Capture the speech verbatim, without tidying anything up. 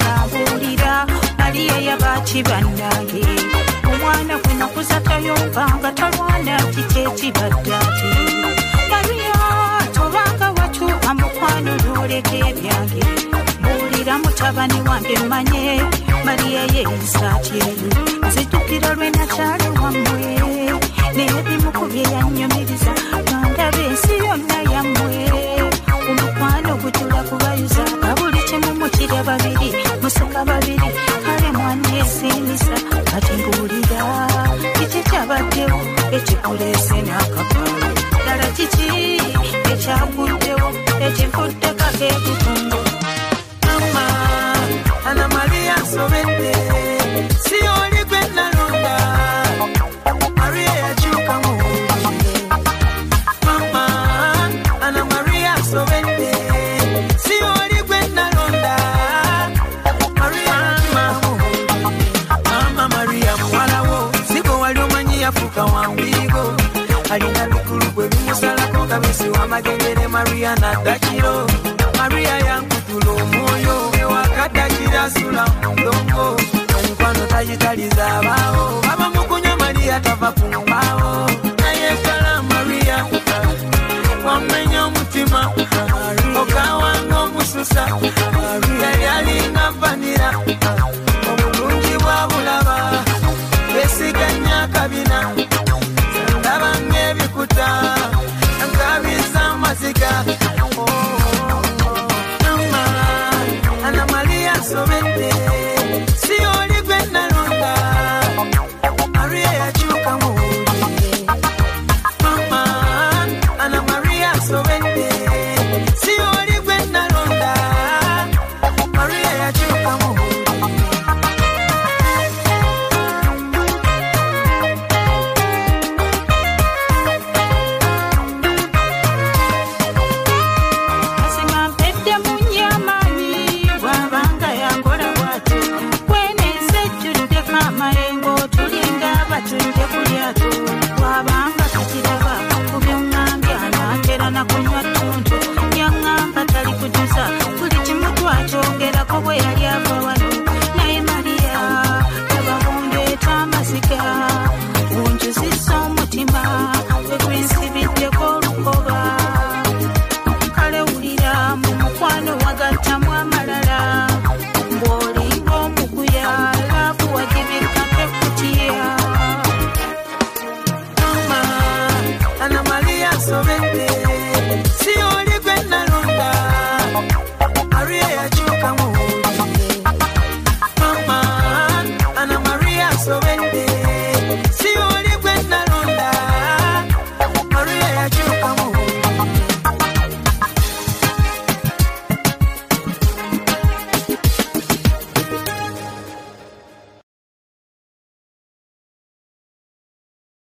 ngambulira Maria yabakibannange omwana gwe nakuza tayomvanga talwana kikeki baddati Maria tobanga watuuka mukwano lwoleka ebyange mbulira mutabani wange mmanye Maria yeesaatyeyo nzitukira lwe nakyali wammwe n'ebimu ku bye yannyumiriza ngandaba ensi yonna yammwe omukwano gutula kubayuza babuli kimu mukirya babiri museka babiri kale mwana esinisa kati mbuulira kiki kyabaddewo ekikuleese n'akapaalo ddala kiki ekyaguddewo ekivudde kakeekutundu mama Ana Maria nsobedde si oli gwe nalonda Maria yakyuka muwulire mama Ana Maria nsobedde si oli gwe nalonda Maria yakyuka muwulire mama Maria muwalawo siko wali omanyi yafuuka wambigo alina bikulu gwe bimusalako nga bisiwa amagengere Maria naddakiro Maria yankutula omwoyo ewakadakira sula mundongo omukwano tayitaliza abaawo baba mukunywa Maria tava ku mbaawo naye kala Maria wamenya omutima okawanga omususa yali alinga vanira obulungi bwa bulaba besiganya akabina ndaba ng'ebikuta nkabiza amaziga Ana Maria nsobedde si oli gwe nalonda Maria yakyuka muwulire mama Ana Maria nsobedde si oli gwe nalonda Maria yakyuka muwulire